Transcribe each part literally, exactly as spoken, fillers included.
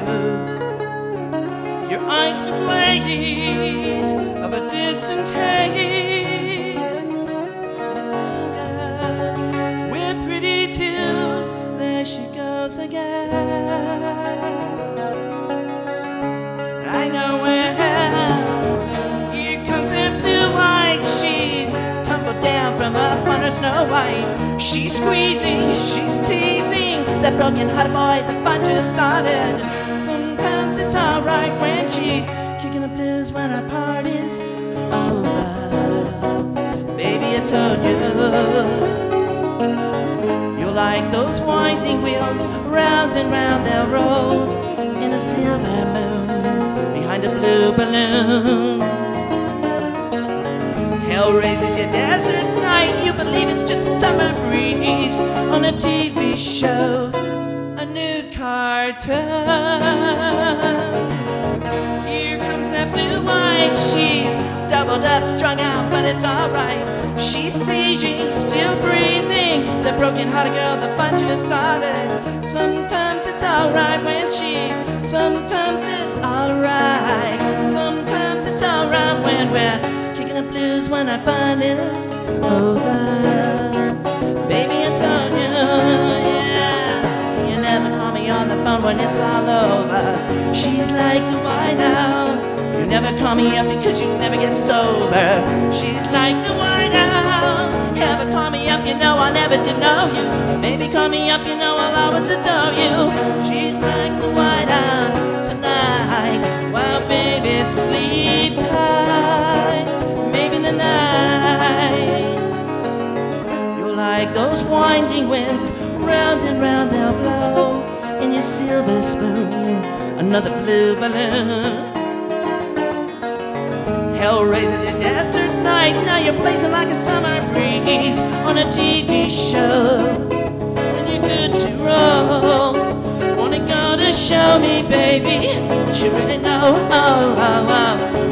Your eyes are glaze of a distant haze. Listen, girl, we're pretty too. There she goes again. I know well. Here comes that blue-eyed. She's tumbled down from up on her Snow White. She's squeezing, she's teasing that broken-hearted boy. The fun just started. Sometimes it's alright when she's kicking the blues when our party's over. Baby, I told you, you're like those winding wheels, round and round they'll roll in a silver moon behind a blue balloon. Hell raises your desert night. You believe it's just a summer breeze on a T V show, a nude cartoon. Here comes that blue-eyed. She's doubled up, strung out, but it's alright. She's saging, still breathing. The broken-hearted girl, the fun just started. Sometimes it's alright when she's. Sometimes it's alright. Sometimes it's alright when we're kicking the blues when our fun is over. Baby, I told you, yeah, you never call me on the phone when it's all over. She's like the white owl. You never call me up because you never get sober. She's like the white owl. Never call me up, you know I never did know you. Maybe call me up, you know I'll always adore you. She's like the white owl tonight. Well, baby, sleep tight. Maybe tonight you're like those winding winds, round and round they'll blow in your silver spoon, another blue balloon. Hell raises your desert night. Now you're blazing like a summer breeze on a T V show, and you're good to roll. Wanna go to show me, baby, what you really know. Oh, oh, oh.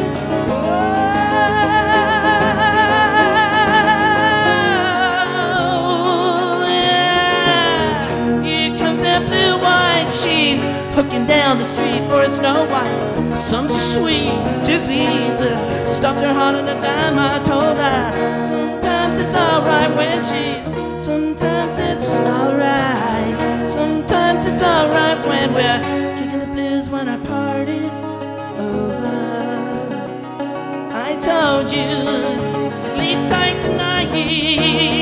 She's hooking down the street for a Snow White. Some sweet disease uh, stopped her heart on a dime. I told her sometimes it's alright when she's. Sometimes it's alright. Sometimes it's alright when we're kicking the blues when our party's over. I told you, sleep tight tonight.